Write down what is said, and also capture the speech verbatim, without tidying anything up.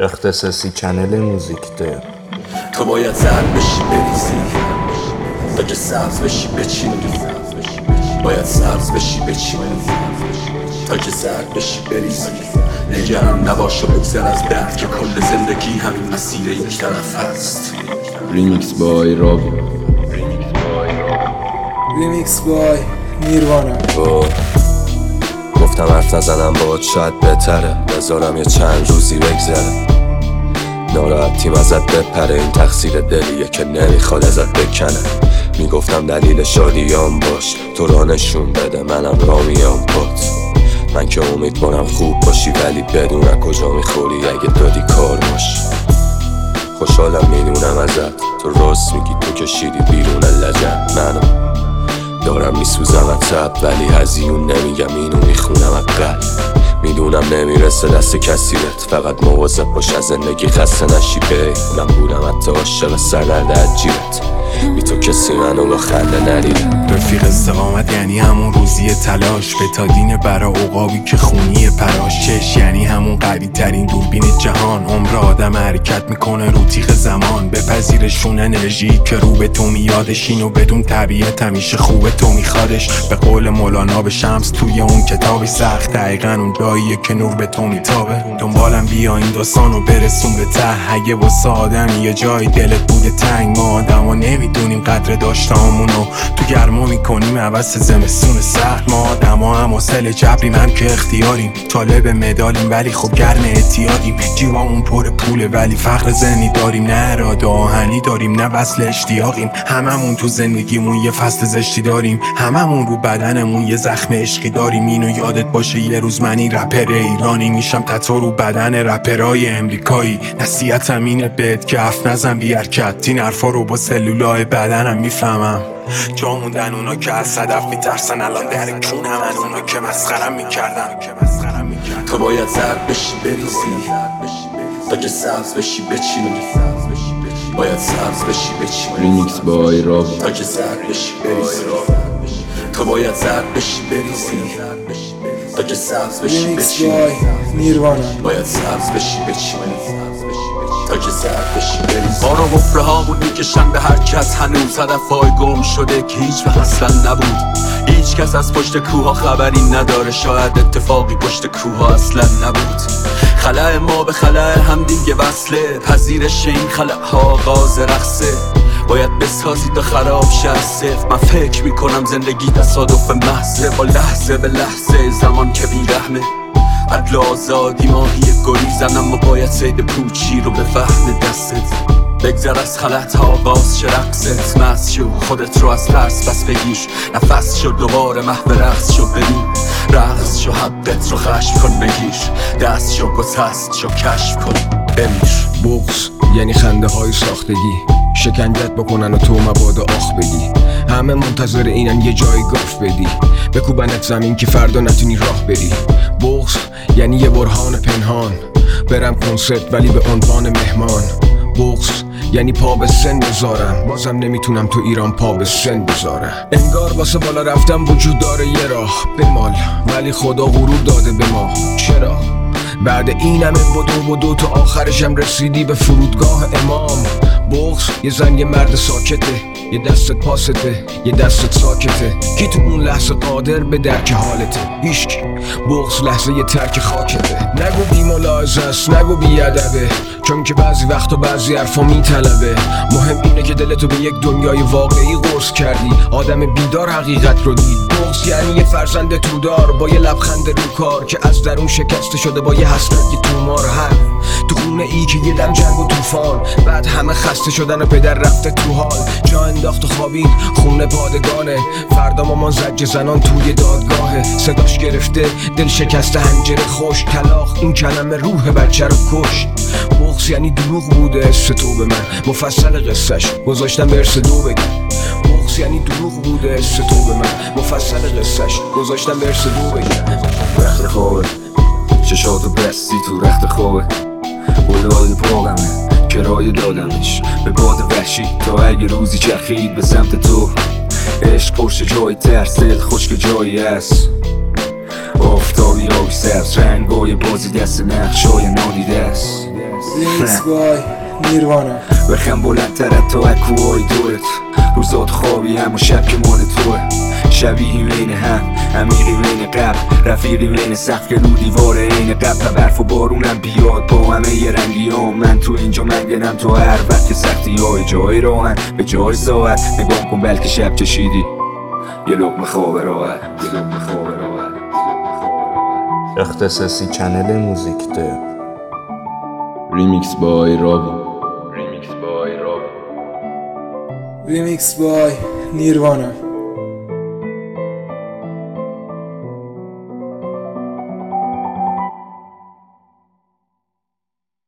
اختصاصی چنل موزیک ده. تو باید زرد بشی بریزی تا که سبز بشی بچینی، باید سبز بشی بچینی تا که زرد بشی بریزی. نگران نباش و بگذر از درد که کل زندگی همین مسیر یک طرف هست. ریمیکس بای رابی، ریمیکس بای نیروانا. گفتم حرف نزنم باهات شاید بهتره، بذارم یه چند روزی بگذره. ناراحتیم ازت بپره، این تقصیر دلیه که نمیخواد ازت بکنه. میگفتم دلیل شادیام باش، تو را نشون بده منم را میام پات. من که امید کنم خوب باشی ولی بدون کجا میخوری اگه دادی کار باش. خوشحالم میدونم ازت، تو راست میگی تو کشیدی بیرون لجن. منو دارم میسوزم از تب ولی هزیون نمیگم اینو میخونم از قلب. میدونم نمیرسه دست کسی بهت، فقط مواظب باش از زندگی خسته نشی بی. من بودم حتی عاشق سردرد عجیبت، بی تو کسی منو با خنده ندیده. رفیق استقامت یعنی همون روزی تلاش، بتادین برا عقابی که خونی پراش. چش یعنی همون قوی ترین دوربین جهان، عمر آدم حرکت میکنه رو تیغ زمان. بپذیرشون انرژی که رو به تو میادش، اینو بدون طبیعت همیشه خوبه تو میخوادش. به قول مولانا به شمس توی اون کتابی سخت، دقیقا اون جاییه که نور به تو میتابه. دنبالم بیا این داستانو برسون به ته، اگه واسه آدمی یه جای دلت بوده تنگ. ما آدما نمیدونیم قدر داشتامونو، تو گرما میکنیم عوض زمستون سخت. ما آدما هم حاصل جبریم هم که اختیاریم، طالب مدالیم ولی خب گرم اعتیادیم. جیبامون پر پوله ولی فقر ذهنی داریم، نه اراده آهنی داریم نه وصل اشتیاقیم. هممون تو زندگیمون یه فصل زشتی داریم، هممون رو بدنمون یه زخم عشقی داریم. اینو یادت باشه یه روز من این رپر ایرانی میشم، تتو رو بدن رپرای امریکایی. نصیحتم اینه بهت که حرف نزن بی حرکت، این حرفا رو با سلولای بدنم میفهمم. جا موندن اونا که از صدف میترسن، الان در کون همن اونا که مسخرم میکردن. تو باید زرد بشی بریزی تا که سبز بشی بچینی، باید سبز بشی بچینی ریمیکس بای رابی، تا که زرد بشی بریزی. تو باید زرد بشی بریزی تا که سبز بشی ریمیکس بچینی، بای نیروانا. باید سبز بشی بچینی تا که زرد بشی بریزی. ما رو غفره هامون میکشن به هر کس، هنوز هدفهای گم شده که هیچ وقت اصلا نبود. هیچ کس از پشت کوها خبری نداره، شاید اتفاقی پشت کوها اصلا نبود. خلأ ما به خلأ هم دیگه وصله، پذیرش این خلأ ها آغاز رقصه. باید بسازی تا خراب شه از صفر. من فکر میکنم زندگی تصادف محضه، با لحظه به لحظه زمان که بیرحمه. عدل آزادی ماهی گریزن، اما باید صید پوچی رو به فهم دستت. بگذر از خلط ها آغاز شه رقصت، مست شو خودت رو از ترس بس بگیر. نفس شو دوباره محو رقص شو ببین، رقص شو حقت رو خشم کن بگیر. دست شو گسست شو کشف کن بمیر. بغض یعنی خنده های ساختگی، شکنجت بکنن و تو مبادا آخ بگی. همه منتظر اینن یه جای گاف بدی، بکوبنت زمین که فردا نتونی راه بری. بغض یعنی یه برهان پنهان، برم کنسرت ولی به عنوان مهمان. بغض یعنی پا به سن بذارم، بازم نمیتونم تو ایران پا به سن بذارم. انگار واسه بالا رفتم وجود داره یه راه بمال، ولی خدا غرور داده به ما. چرا؟ بعد این همه بدو بدو تو آخرشم رسیدی به فرودگاه امام. بغض یه زن یه مرد ساکته، یه دستت پاسته یه دستت ساکته. کی تو اون لحظه قادر به درک حالته؟ هیچکی. بغض لحظه یه ترک خاکته. نگو بی ملاحظه است، نگو بی ادبه، چون که بعضی وقتا بعضی حرفا میطلبه. مهم اینه که دلتو به یک دنیای واقعی قرص کردی، آدم بیدار حقیقت رو دید. بغض یعنی یه فرزند تودار با یه لبخند رو کار، که از درون شکسته شده با یه حسرت یه تومار. هم تو خونه ای که یه دم جنگ و طوفان، بعد همه خسته شدن و پدر رفته تو حال. جا انداخت و خوابید خونه پادگانه، فردا مامان زج زنان توی دادگاهه. صداش گرفته دل شکسته هنجره خوش، طلاق این کلمه روح بچه رو کش. بغض یعنی دروغ بوده حس تو به من، مفصل قصهش گذاشتم برس دو بگم. بغض یعنی دروغ بوده حس تو به من، مفصل قصهش گذاشتم برس دو بگم. رخت خوبه چشاتو بستی تو رخت خوبه، بلای پاقمه کرایه دادمش به باد وحشی، تا اگه روزی چرخید به سمت تو. عشق پشت جای ترس، دل خشک جایی هست. آفتابی آبی سبز، رنگای بازی دست نقشای نادیده است. ریمیکس بای نیروانا. بخم بلندتر تا اکوهای دورت، روزات خوابی هم و شب که مال توه. شبیهی بین هم، عمیقی بین قبل، رفیقی بین سقف که رو دیواره این قبل. برف و بارونم بیاد با همه یه رنگی هم. من تو اینجا منگنم تو هر وقت که سختی های جای راهن به جای ساعت. نگاه کن بلکه شب چشیدی یه لقمه خواب راحت، یه لقمه خواب راحت. اختصاصی چنل موزیک داریم. ریمیکس بای رابی. ریمیکس بای نیروانا.